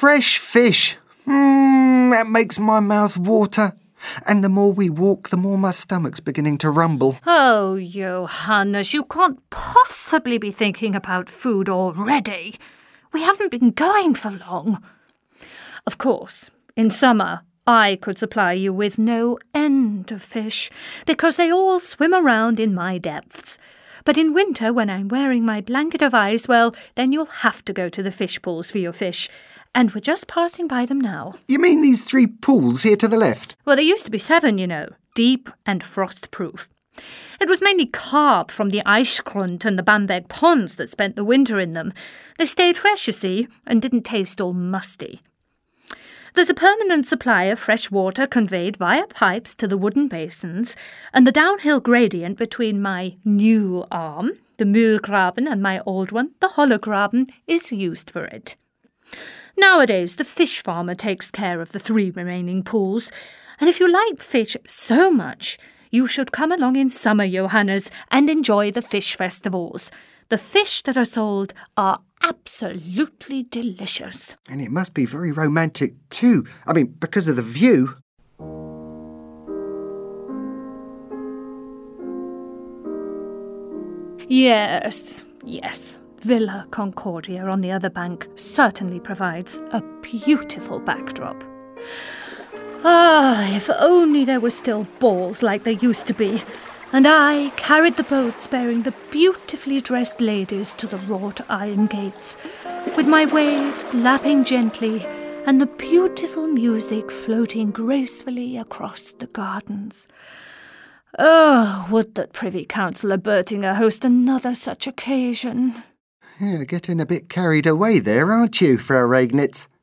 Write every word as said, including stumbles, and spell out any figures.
Fresh fish. Mmm, that makes my mouth water. And the more we walk, the more my stomach's beginning to rumble. Oh, Johannes, you can't possibly be thinking about food already. We haven't been going for long. Of course, in summer, I could supply you with no end of fish, because they all swim around in my depths. But in winter, when I'm wearing my blanket of ice, well, then you'll have to go to the fish pools for your fish. And we're just passing by them now. You mean these three pools here to the left? Well, there used to be seven, you know, deep and frost-proof. It was mainly carp from the Eichgrund and the Bamberg ponds that spent the winter in them. They stayed fresh, you see, and didn't taste all musty. There's a permanent supply of fresh water conveyed via pipes to the wooden basins, and the downhill gradient between my new arm, the Mühlgraben, and my old one, the Hollergraben, is used for it. Nowadays, the fish farmer takes care of the three remaining pools, and if you like fish so much, you should come along in summer, Johannes, and enjoy the fish festivals. The fish that are sold are absolutely delicious. And it must be very romantic too. I mean, because of the view. Yes, yes. Villa Concordia on the other bank certainly provides a beautiful backdrop. Ah, if only there were still balls like there used to be, and I carried the boats bearing the beautifully dressed ladies to the wrought iron gates, with my waves lapping gently and the beautiful music floating gracefully across the gardens. Oh, would that Privy Councillor Bertinger host another such occasion? Yeah, getting a bit carried away there, aren't you, Frau Regnitz?